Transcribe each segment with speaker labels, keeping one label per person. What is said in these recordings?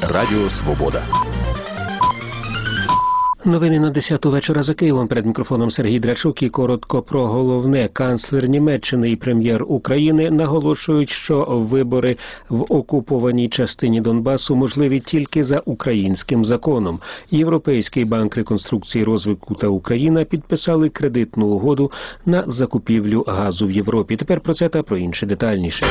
Speaker 1: Радіо Свобода.
Speaker 2: Новини на 10-ту вечора за Києвом. Перед мікрофоном Сергій Драчук і коротко про головне. Канцлер Німеччини і прем'єр України наголошують, що вибори в окупованій частині Донбасу можливі тільки за українським законом. Європейський банк реконструкції і розвитку та Україна підписали кредитну угоду на закупівлю газу в Європі. Тепер про це та про інше детальніше.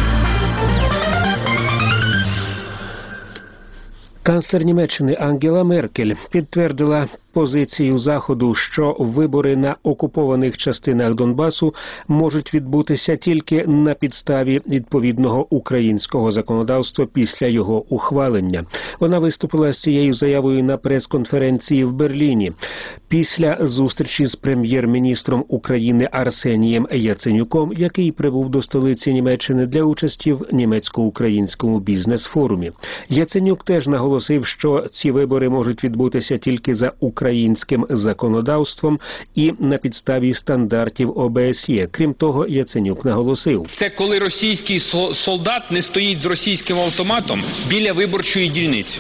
Speaker 2: Канцлер Німеччини Ангела Меркель підтвердила позицію Заходу, що вибори на окупованих частинах Донбасу можуть відбутися тільки на підставі відповідного українського законодавства після його ухвалення. Вона виступила з цією заявою на прес-конференції в Берліні. Після зустрічі з прем'єр-міністром України Арсенієм Яценюком, який прибув до столиці Німеччини для участі в німецько-українському бізнес-форумі. Яценюк теж наголосив, що ці вибори можуть відбутися тільки за українським законодавством і на підставі стандартів ОБСЄ. Крім того, Яценюк наголосив:
Speaker 3: це коли російський солдат не стоїть з російським автоматом біля виборчої дільниці.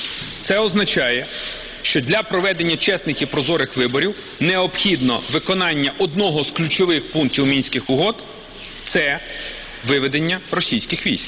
Speaker 3: Це означає, що для проведення чесних і прозорих виборів необхідно виконання одного з ключових пунктів Мінських угод – це виведення російських військ.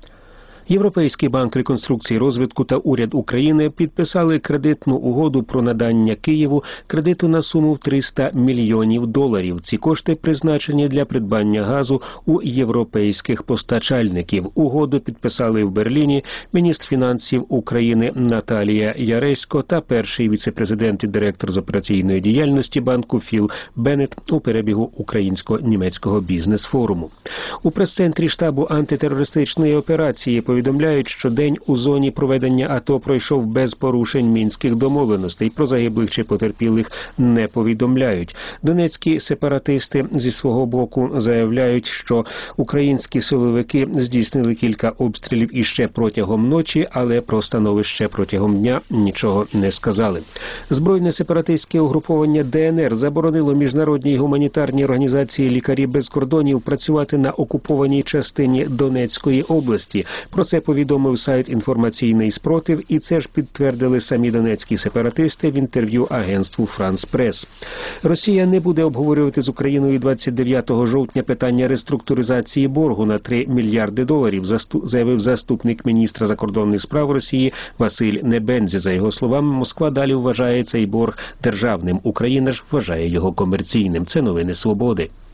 Speaker 2: Європейський банк реконструкції і розвитку та уряд України підписали кредитну угоду про надання Києву кредиту на суму в $300 мільйонів. Ці кошти призначені для придбання газу у європейських постачальників. Угоду підписали в Берліні міністр фінансів України Наталія Яресько та перший віце-президент і директор з операційної діяльності банку Філ Беннет у перебігу українсько-німецького бізнес-форуму. У прес-центрі штабу антитерористичної операції повідомляють, що день у зоні проведення АТО пройшов без порушень мінських домовленостей. Про загиблих чи потерпілих не повідомляють. Донецькі сепаратисти зі свого боку заявляють, що українські силовики здійснили кілька обстрілів іще протягом ночі, але про становище протягом дня нічого не сказали. Збройне сепаратистське угруповання ДНР заборонило міжнародній гуманітарній організації «Лікарі без кордонів» працювати на окупованій частині Донецької області. Про це повідомив сайт «Інформаційний спротив», і це ж підтвердили самі донецькі сепаратисти в інтерв'ю агентству «Франс Прес». Росія не буде обговорювати з Україною 29 жовтня питання реструктуризації боргу на $3 мільярди, заявив заступник міністра закордонних справ Росії Василь Небензя. За його словами, Москва далі вважає цей борг державним. Україна ж вважає його комерційним. Це новини «Свободи».